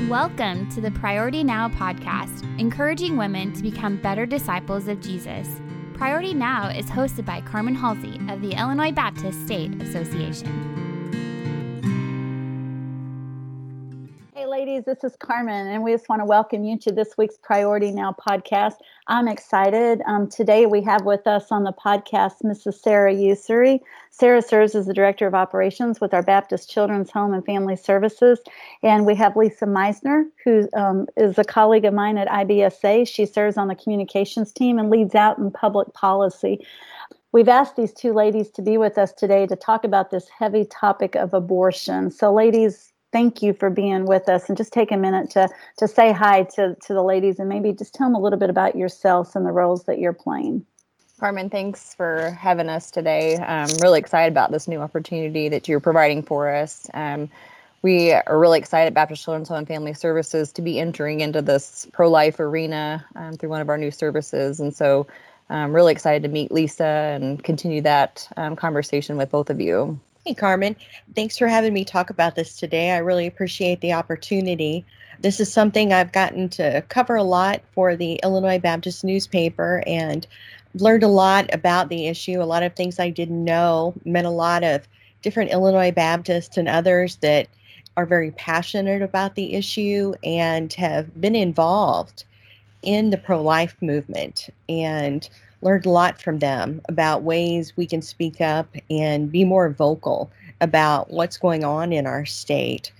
Welcome to the Priority Now podcast, encouraging women to become better disciples of Jesus. Priority Now is hosted by Carmen Halsey of the Illinois Baptist State Association. Hey ladies, this is Carmen, and we just want to welcome you to this week's Priority Now podcast. I'm excited. Today we have with us on the podcast Mrs. Sarah Ussery. Sarah serves as the Director of Operations with our Baptist Children's Home and Family Services. And we have Lisa Meisner, who is a colleague of mine at IBSA. She serves on the communications team and leads out in public policy. We've asked these two ladies to be with us today to talk about this heavy topic of abortion. So ladies, thank you for being with us, and just take a minute to say hi to the ladies and maybe just tell them a little bit about yourselves and the roles that you're playing. Carmen, thanks for having us today. I'm really excited about this new opportunity that you're providing for us. We are really excited at Baptist Children's Home and Family Services to be entering into this pro-life arena through one of our new services. And so I'm really excited to meet Lisa and continue that conversation with both of you. Hey, Carmen. Thanks for having me talk about this today. I really appreciate the opportunity. This is something I've gotten to cover a lot for the Illinois Baptist newspaper and learned a lot about the issue. A lot of things I didn't know, met a lot of different Illinois Baptists and others that are very passionate about the issue and have been involved in the pro-life movement, and learned a lot from them about ways we can speak up and be more vocal about what's going on in our state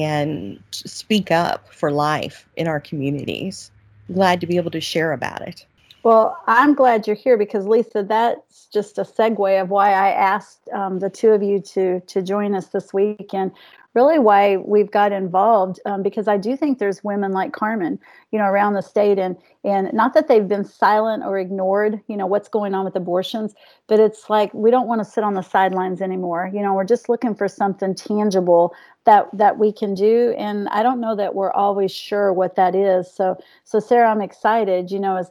and speak up for life in our communities. Glad to be able to share about it. Well, I'm glad you're here because, Lisa, that's just a segue of why I asked the two of you to join us this week, and really why we've got involved, because I do think there's women like Carmen, around the state, and not that they've been silent or ignored, what's going on with abortions, but it's like we don't want to sit on the sidelines anymore. We're just looking for something tangible that we can do, and I don't know that we're always sure what that is. So Sarah, I'm excited.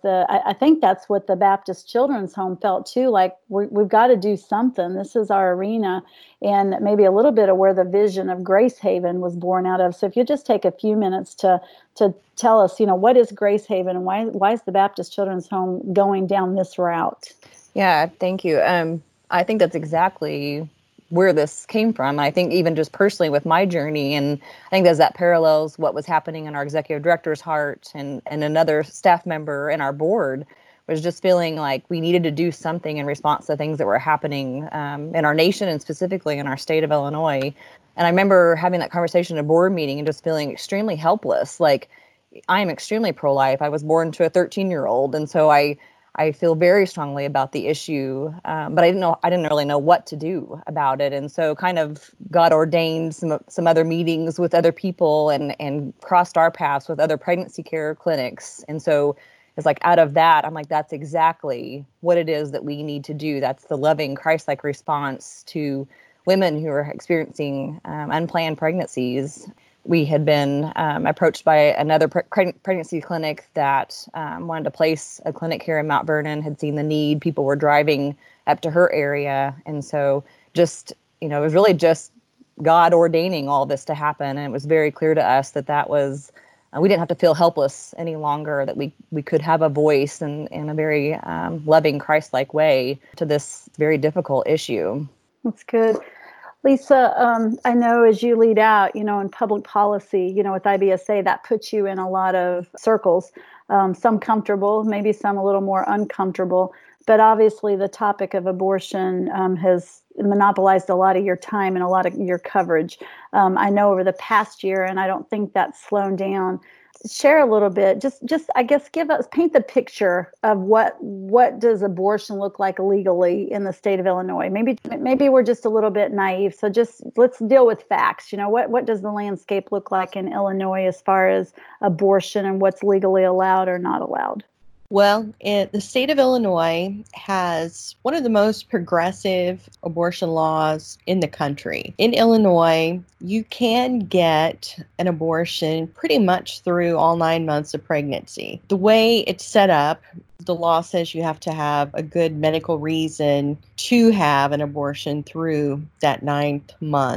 I think that's what the Baptist Children's Home felt too. Like we've got to do something. This is our arena, and maybe a little bit of where the vision of Grace Haven was born out of. So if you just take a few minutes to tell us, what is Grace Haven and why is the Baptist Children's Home going down this route? Yeah, thank you. I think that's exactly where this came from. I think even just personally with my journey, and I think that parallels what was happening in our executive director's heart, and another staff member in our board was just feeling like we needed to do something in response to things that were happening in our nation and specifically in our state of Illinois. And I remember having that conversation at a board meeting and just feeling extremely helpless. Like, I am extremely pro-life. I was born to a 13-year-old, and so I feel very strongly about the issue, but I didn't really know what to do about it. And so kind of God ordained some other meetings with other people and crossed our paths with other pregnancy care clinics. And so it's like out of that, I'm like, that's exactly what it is that we need to do. That's the loving Christ-like response to women who are experiencing unplanned pregnancies. We had been approached by another pregnancy clinic that wanted to place a clinic here in Mount Vernon, had seen the need. People were driving up to her area. And so just, it was really just God ordaining all this to happen. And it was very clear to us that was, we didn't have to feel helpless any longer, that we could have a voice in a very loving, Christ-like way to this very difficult issue. That's good. Lisa, I know as you lead out, in public policy, with IBSA, that puts you in a lot of circles, some comfortable, maybe some a little more uncomfortable. But obviously the topic of abortion has monopolized a lot of your time and a lot of your coverage. I know over the past year, and I don't think that's slowed down. Share a little bit, just I guess paint the picture of what does abortion look like legally in the state of Illinois. Maybe we're just a little bit naive. So just let's deal with facts. What does the landscape look like in Illinois as far as abortion and what's legally allowed or not allowed? Well, the state of Illinois has one of the most progressive abortion laws in the country. In Illinois, you can get an abortion pretty much through all 9 months of pregnancy. The way it's set up, the law says you have to have a good medical reason to have an abortion through that 9th month.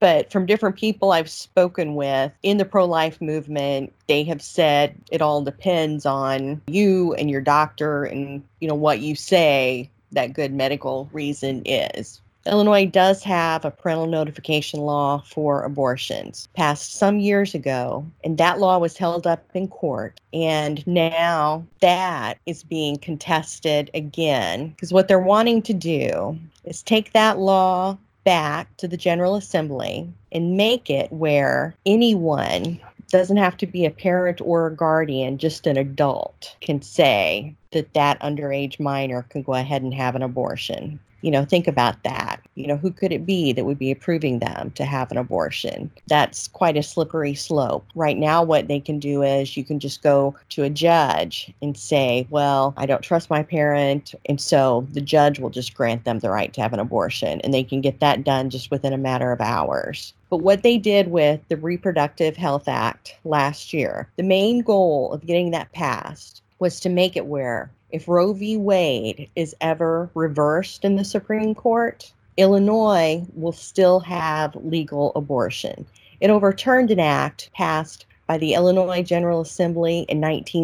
But from different people I've spoken with in the pro-life movement, they have said it all depends on you and your doctor and, what you say that good medical reason is. Illinois does have a parental notification law for abortions, passed some years ago, and that law was held up in court. And now that is being contested again, because what they're wanting to do is take that law back to the General Assembly and make it where anyone, doesn't have to be a parent or a guardian, just an adult, can say that underage minor can go ahead and have an abortion. Think about that. Who could it be that would be approving them to have an abortion? That's quite a slippery slope. Right now, what they can do is you can just go to a judge and say, well, I don't trust my parent. And so the judge will just grant them the right to have an abortion. And they can get that done just within a matter of hours. But what they did with the Reproductive Health Act last year, the main goal of getting that passed was to make it where if Roe v. Wade is ever reversed in the Supreme Court, Illinois will still have legal abortion. It overturned an act passed by the Illinois General Assembly in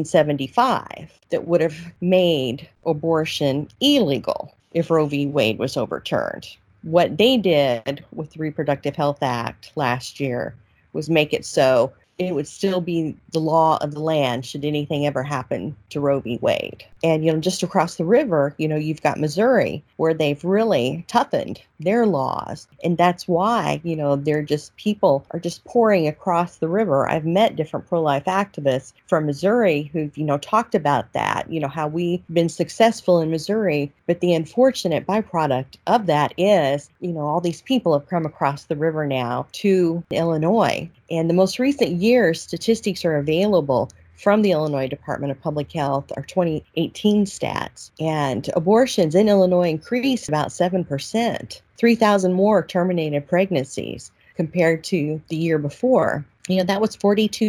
1975 that would have made abortion illegal if Roe v. Wade was overturned. What they did with the Reproductive Health Act last year was make it so it would still be the law of the land should anything ever happen to Roe v. Wade. And, just across the river, you've got Missouri where they've really toughened their laws. And that's why, people are just pouring across the river. I've met different pro-life activists from Missouri who've, talked about that, how we've been successful in Missouri. But the unfortunate byproduct of that is, all these people have come across the river now to Illinois. And the most recent years, statistics are available from the Illinois Department of Public Health, our 2018 stats. And abortions in Illinois increased about 7%, 3,000 more terminated pregnancies compared to the year before. That was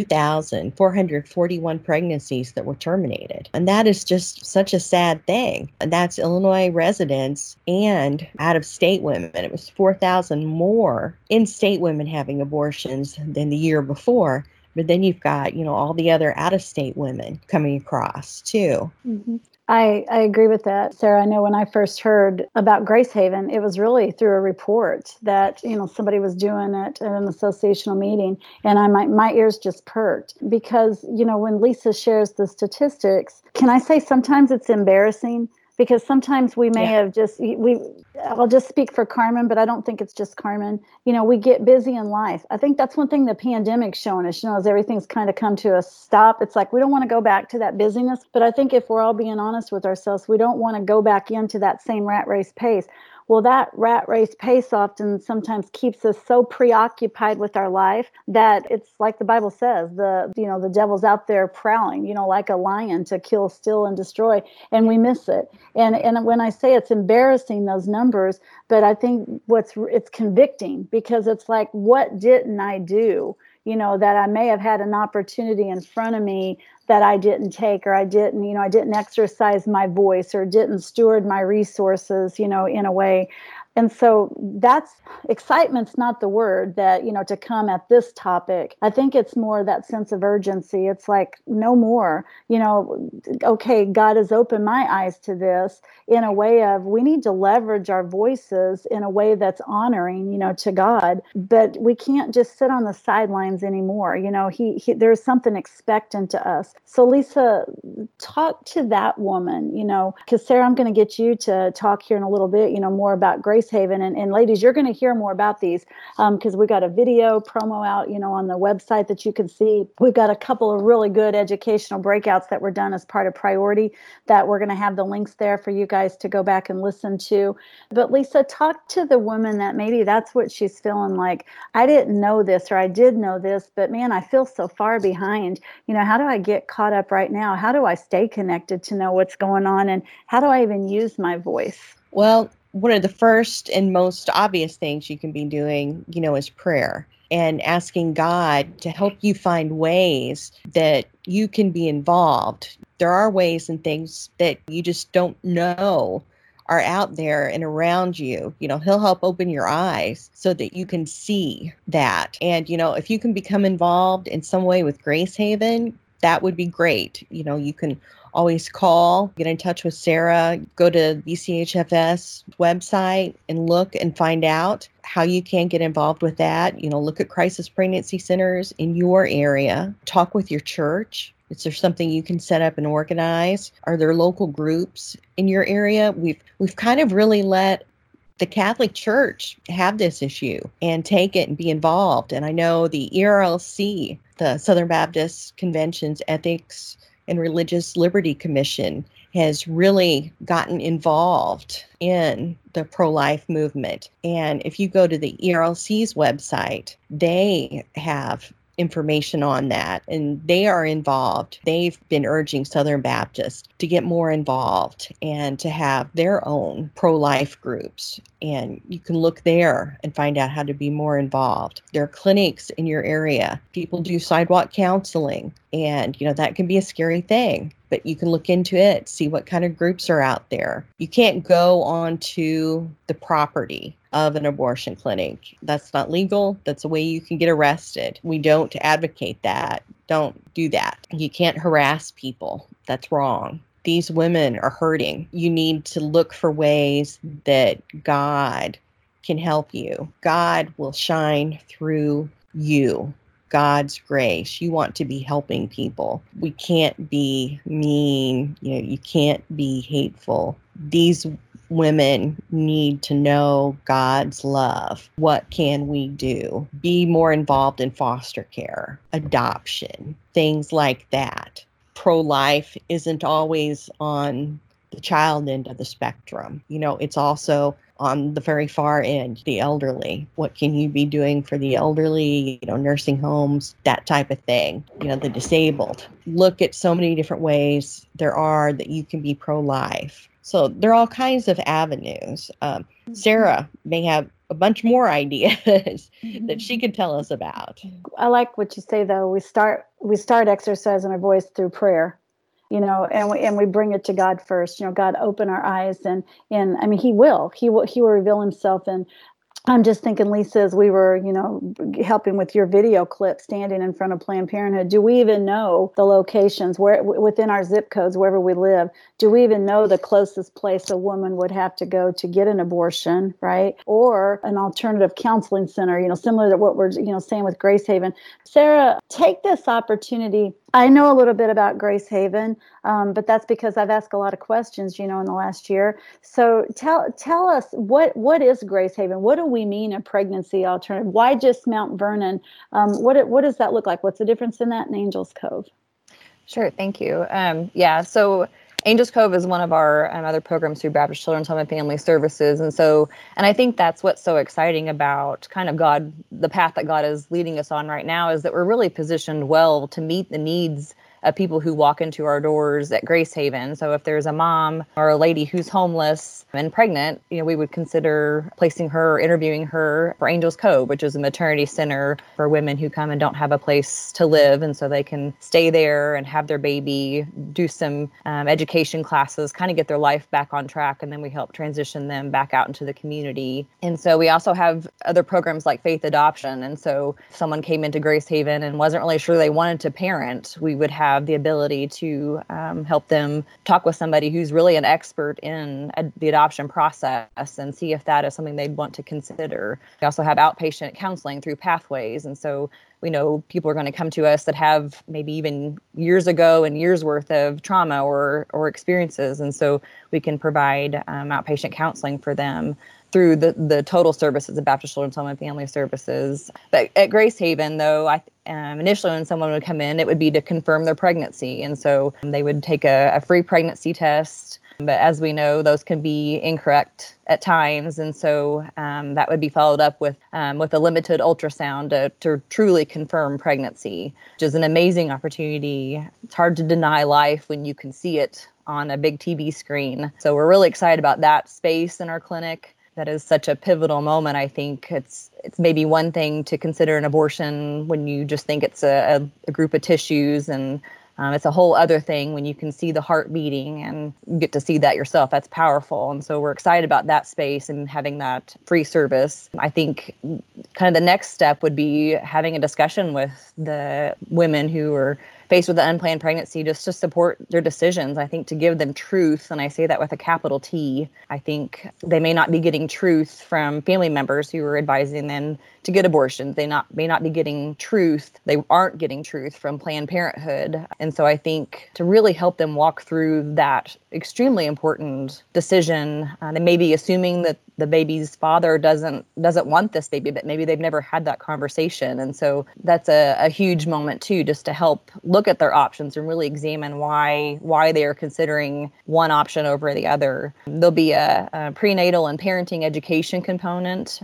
42,441 pregnancies that were terminated. And that is just such a sad thing. And that's Illinois residents and out-of-state women. It was 4,000 more in-state women having abortions than the year before. But then you've got, all the other out-of-state women coming across too. Mm-hmm. I agree with that, Sarah. I know when I first heard about Grace Haven, it was really through a report that, somebody was doing it at an associational meeting, and my ears just perked because, when Lisa shares the statistics, can I say sometimes it's embarrassing? Because sometimes we may have I'll just speak for Carmen, but I don't think it's just Carmen. We get busy in life. I think that's one thing the pandemic's showing us, as everything's kind of come to a stop. It's like we don't want to go back to that busyness. But I think if we're all being honest with ourselves, we don't want to go back into that same rat race pace. Well, that rat race pace often sometimes keeps us so preoccupied with our life that it's like the Bible says, the devil's out there prowling, like a lion to kill, steal, and destroy, and we miss it. And when I say it's embarrassing, those numbers, but I think it's convicting because it's like, what didn't I do? That I may have had an opportunity in front of me that I didn't take, or I didn't exercise my voice, or didn't steward my resources, in a way. And so that's excitement's not the word that, to come at this topic. I think it's more that sense of urgency. It's like, no more, okay, God has opened my eyes to this in a way of we need to leverage our voices in a way that's honoring, to God, but we can't just sit on the sidelines anymore. There's something expectant to us. So Lisa, talk to that woman, because Sarah, I'm going to get you to talk here in a little bit, more about Grace Haven. And ladies, you're going to hear more about these because we got a video promo out, on the website that you can see. We've got a couple of really good educational breakouts that were done as part of Priority that we're going to have the links there for you guys to go back and listen to. But Lisa, talk to the woman that maybe that's what she's feeling like. I didn't know this, or I did know this, but man, I feel so far behind. How do I get caught up right now? How do I stay connected to know what's going on? And how do I even use my voice? Well, one of the first and most obvious things you can be doing, is prayer and asking God to help you find ways that you can be involved. There are ways and things that you just don't know are out there and around you. He'll help open your eyes so that you can see that. And, if you can become involved in some way with Grace Haven, that would be great. You can always call, get in touch with Sarah, go to BCHFS website and look and find out how you can get involved with that. Look at crisis pregnancy centers in your area, talk with your church. Is there something you can set up and organize? Are there local groups in your area? We've kind of really let the Catholic Church have this issue and take it and be involved. And I know the ERLC, the Southern Baptist Convention's Ethics and Religious Liberty Commission, has really gotten involved in the pro-life movement. And if you go to the ERLC's website, they have information on that, and they are involved. They've been urging Southern Baptists to get more involved and to have their own pro-life groups. And you can look there and find out how to be more involved. There are clinics in your area. People do sidewalk counseling, and that can be a scary thing, but you can look into it, see what kind of groups are out there. You can't go onto the property of an abortion clinic. That's not legal. That's a way you can get arrested. We don't advocate that. Don't do that. You can't harass people. That's wrong. These women are hurting. You need to look for ways that God can help you. God will shine through you. God's grace. You want to be helping people. We can't be mean. You can't be hateful. These women need to know God's love. What can we do? Be more involved in foster care, adoption, things like that. Pro-life isn't always on the child end of the spectrum. It's also on the very far end, the elderly. What can you be doing for the elderly, nursing homes, that type of thing, the disabled. Look at so many different ways there are that you can be pro-life. So there are all kinds of avenues. Sarah may have a bunch more ideas that she can tell us about. I like what you say, though. We start exercising our voice through prayer, and we bring it to God first. God, open our eyes, and I mean, He will reveal Himself. And I'm just thinking, Lisa, as we were, helping with your video clip, standing in front of Planned Parenthood, do we even know the locations where within our zip codes, wherever we live? Do we even know the closest place a woman would have to go to get an abortion, right? Or an alternative counseling center, similar to what we're, saying with Grace Haven. Sarah, take this opportunity. I know a little bit about Grace Haven, but that's because I've asked a lot of questions, in the last year. So tell us, what is Grace Haven? What do we mean a pregnancy alternative? Why just Mount Vernon? What does that look like? What's the difference in that and Angels Cove? Sure, thank you. So Angels Cove is one of our other programs through Baptist Children's Home and Family Services. And I think that's what's so exciting about kind of God, the path that God is leading us on right now, is that we're really positioned well to meet the needs of people who walk into our doors at Grace Haven. So if there's a mom or a lady who's homeless and pregnant, we would consider placing her, interviewing her for Angels Cove, which is a maternity center for women who come and don't have a place to live. And so they can stay there and have their baby, do some education classes, kind of get their life back on track. And then we help transition them back out into the community. And so we also have other programs like Faith Adoption. And so if someone came into Grace Haven and wasn't really sure they wanted to parent, we would have the ability to help them talk with somebody who's really an expert in the adoption process and see if that is something they'd want to consider. We also have outpatient counseling through Pathways. And so we know people are going to come to us that have maybe even years ago and years worth of trauma or experiences. And so we can provide outpatient counseling for them through the total services of Baptist Children's Home and Family Services. But at Grace Haven, though, initially when someone would come in, it would be to confirm their pregnancy. And so they would take a free pregnancy test. But as we know, those can be incorrect at times. And so that would be followed up with a limited ultrasound to truly confirm pregnancy, which is an amazing opportunity. It's hard to deny life when you can see it on a big TV screen. So we're really excited about that space in our clinic. That is such a pivotal moment. I think it's maybe one thing to consider an abortion when you just think it's a group of tissues and It's a whole other thing when you can see the heart beating and you get to see that yourself. That's powerful. And so we're excited about that space and having that free service. I think kind of the next step would be having a discussion with the women who are faced with an unplanned pregnancy, just to support their decisions. I think to give them truth, and I say that with a capital T. I think they may not be getting truth from family members who are advising them to get abortions. They may not be getting truth. They aren't getting truth from Planned Parenthood. And so I think to really help them walk through that extremely important decision, they may be assuming that the baby's father doesn't want this baby, but maybe they've never had that conversation. And so that's a huge moment too, just to help look at their options and really examine why they are considering one option over the other. There'll be a prenatal and parenting education component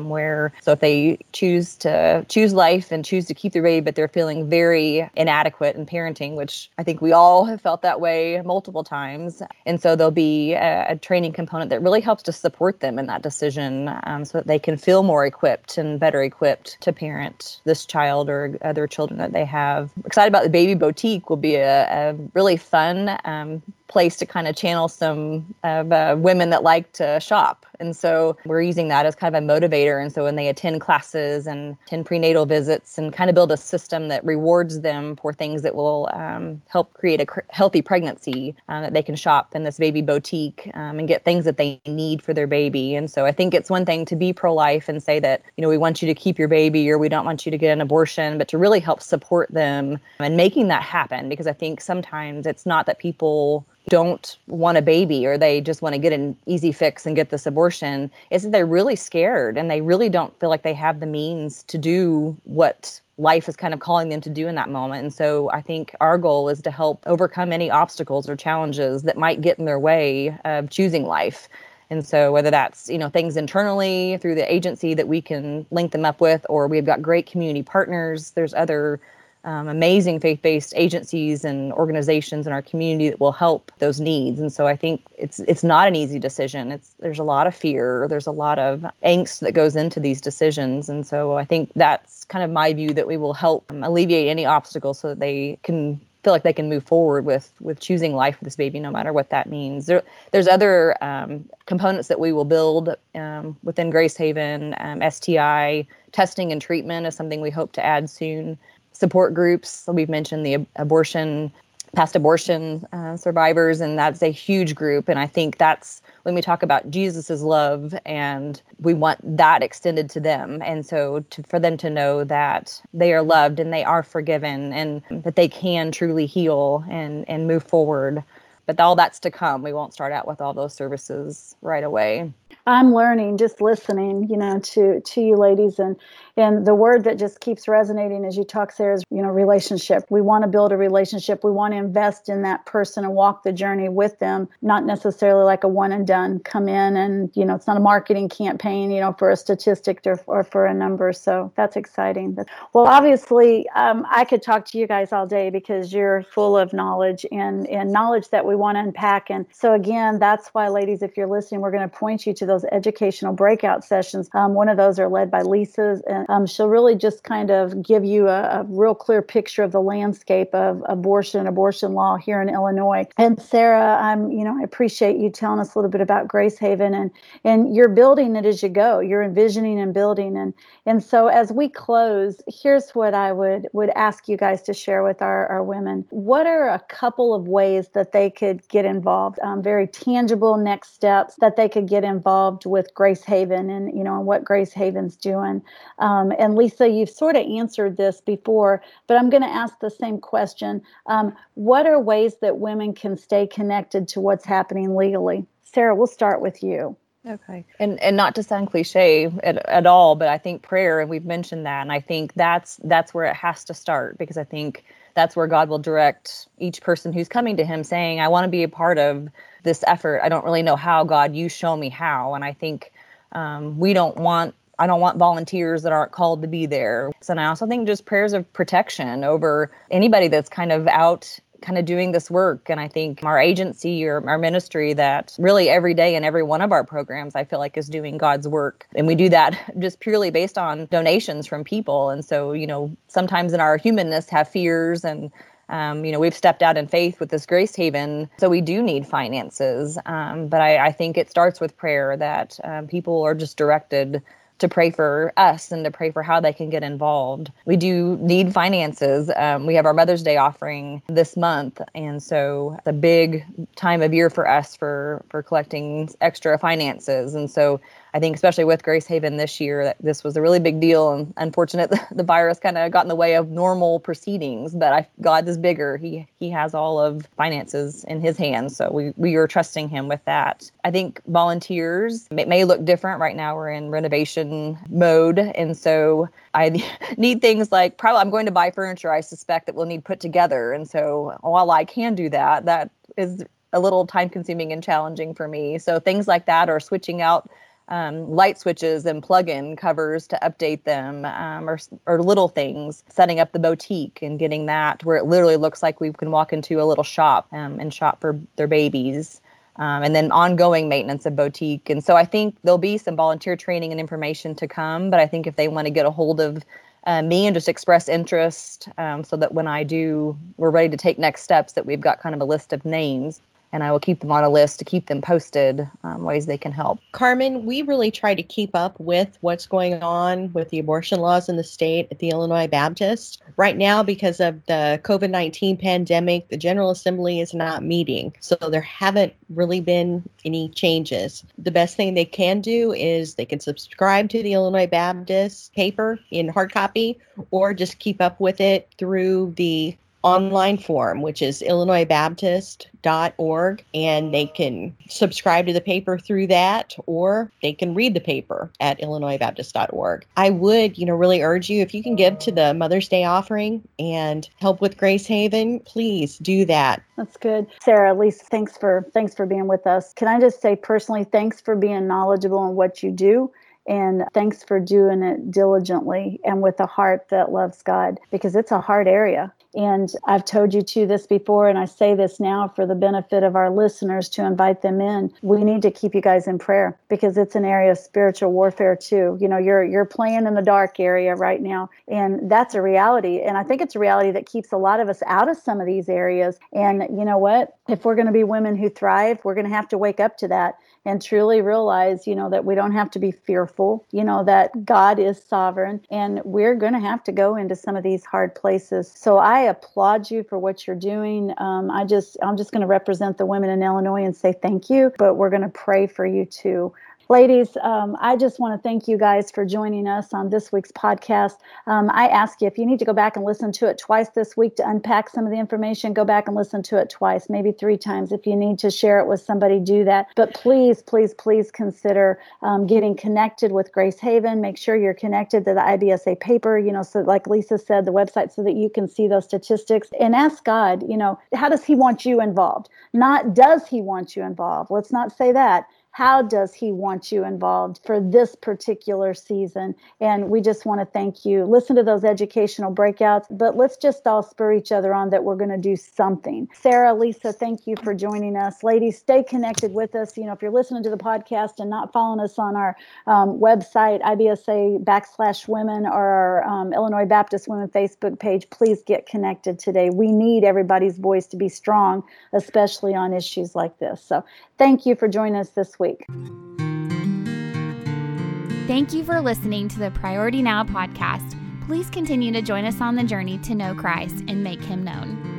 so if they choose life and choose to keep their baby, but they're feeling very inadequate in parenting, which I think we all have felt that way multiple times. And so there'll be a training component that really helps to support them in that decision, so that they can feel more equipped and better equipped to parent this child or other children that they have. Excited about the Baby Boutique. Will be a really fun place to kind of channel some of women that like to shop. And so we're using that as kind of a motivator. And so when they attend classes and attend prenatal visits and kind of build a system that rewards them for things that will help create a healthy pregnancy, that they can shop in this Baby Boutique and get things that they need for their baby. And so I think it's one thing to be pro-life and say that, we want you to keep your baby or we don't want you to get an abortion, but to really help support them and making that happen. Because I think sometimes it's not that people don't want a baby or they just want to get an easy fix and get this abortion. It's that they're really scared and they really don't feel like they have the means to do what life is kind of calling them to do in that moment. And so I think our goal is to help overcome any obstacles or challenges that might get in their way of choosing life. And so whether that's, things internally through the agency that we can link them up with, or we've got great community partners, there's other amazing faith-based agencies and organizations in our community that will help those needs. And so I think it's not an easy decision. There's a lot of fear. There's a lot of angst that goes into these decisions. And so I think that's kind of my view, that we will help alleviate any obstacles so that they can feel like they can move forward with choosing life with this baby, no matter what that means. There's other components that we will build within Grace Haven. STI testing and treatment is something we hope to add soon. Support groups. So we've mentioned the past abortion survivors, and that's a huge group. And I think that's when we talk about Jesus's love, and we want that extended to them. And so for them to know that they are loved and they are forgiven and that they can truly heal and move forward. But all that's to come. We won't start out with all those services right away. I'm learning just listening, to you ladies, and the word that just keeps resonating as you talk, Sarah, is, relationship. We want to build a relationship. We want to invest in that person and walk the journey with them, not necessarily like a one and done, come in and, it's not a marketing campaign, for a statistic or for a number. So that's exciting. Well, obviously, I could talk to you guys all day because you're full of knowledge and knowledge that we want to unpack. And so again, that's why, ladies, if you're listening, we're going to point you to those educational breakout sessions. One of those are led by Lisa, and she'll really just kind of give you a real clear picture of the landscape of abortion law here in Illinois. And Sarah, I appreciate you telling us a little bit about Grace Haven, and you're building it as you go. You're envisioning and building, and so as we close, here's what I would ask you guys to share with our women. What are a couple of ways that they could get involved? Very tangible next steps that they could get involved with Grace Haven and what Grace Haven's doing. And Lisa, you've sort of answered this before, but I'm going to ask the same question. What are ways that women can stay connected to what's happening legally? Sarah, we'll start with you. Okay. And not to sound cliche at all, but I think prayer, and we've mentioned that, and I think that's where it has to start, because I think that's where God will direct each person who's coming to him saying, I want to be a part of this effort. I don't really know how, God, you show me how. And I think I don't want volunteers that aren't called to be there. And I also think just prayers of protection over anybody that's kind of out kind of doing this work. And I think our agency or our ministry that really every day in every one of our programs, I feel like is doing God's work. And we do that just purely based on donations from people. And so, sometimes in our humanness have fears and We've stepped out in faith with this Grace Haven, so we do need finances. But I think it starts with prayer, that people are just directed to pray for us and to pray for how they can get involved. We do need finances. We have our Mother's Day offering this month, and so it's a big time of year for us for collecting extra finances. And so I think especially with Grace Haven this year, that this was a really big deal, and unfortunate the virus kind of got in the way of normal proceedings, but God is bigger. He has all of finances in his hands, so we are trusting him with that. I think volunteers may look different. Right now we're in renovation mode, and so I need things like, probably I'm going to buy furniture I suspect that we'll need put together, and so while I can do that is a little time consuming and challenging for me. So things like that, or switching out light switches and plug-in covers to update them, or little things, setting up the boutique and getting that where it literally looks like we can walk into a little shop and shop for their babies, and then ongoing maintenance of boutique. And so I think there'll be some volunteer training and information to come, but I think if they want to get a hold of me and just express interest, so that when we're ready to take next steps, that we've got kind of a list of names. And I will keep them on a list to keep them posted, ways they can help. Carmen, we really try to keep up with what's going on with the abortion laws in the state at the Illinois Baptist. Right now, because of the COVID-19 pandemic, the General Assembly is not meeting. So there haven't really been any changes. The best thing they can do is they can subscribe to the Illinois Baptist paper in hard copy, or just keep up with it through the online form, which is illinoisbaptist.org, and they can subscribe to the paper through that, or they can read the paper at illinoisbaptist.org. I would, really urge you, if you can give to the Mother's Day offering and help with Grace Haven, please do that. That's good. Sarah, Lisa, thanks for being with us. Can I just say personally, thanks for being knowledgeable in what you do. And thanks for doing it diligently and with a heart that loves God, because it's a hard area. And I've told you this before, and I say this now for the benefit of our listeners to invite them in. We need to keep you guys in prayer, because it's an area of spiritual warfare too. You're playing in the dark area right now, and that's a reality. And I think it's a reality that keeps a lot of us out of some of these areas. And you know what? If we're going to be women who thrive, we're going to have to wake up to that and truly realize, that we don't have to be fearful, that God is sovereign, and we're going to have to go into some of these hard places. So I applaud you for what you're doing. I'm just going to represent the women in Illinois and say thank you, but we're going to pray for you too. Ladies, I just want to thank you guys for joining us on this week's podcast. I ask you, if you need to go back and listen to it twice this week to unpack some of the information, go back and listen to it twice, maybe 3 times. If you need to share it with somebody, do that. But please, please, please consider getting connected with Grace Haven. Make sure you're connected to the IBSA paper, so like Lisa said, the website, so that you can see those statistics. And ask God, how does he want you involved? Not does he want you involved? Let's not say that. How does he want you involved for this particular season? And we just want to thank you. Listen to those educational breakouts, but let's just all spur each other on that we're going to do something. Sarah, Lisa, thank you for joining us. Ladies, stay connected with us. If you're listening to the podcast and not following us on our website, IBSA/women, or our Illinois Baptist Women Facebook page, please get connected today. We need everybody's voice to be strong, especially on issues like this. So thank you for joining us this week. Thank you for listening to the Priority Now podcast. Please continue to join us on the journey to know Christ and make him known.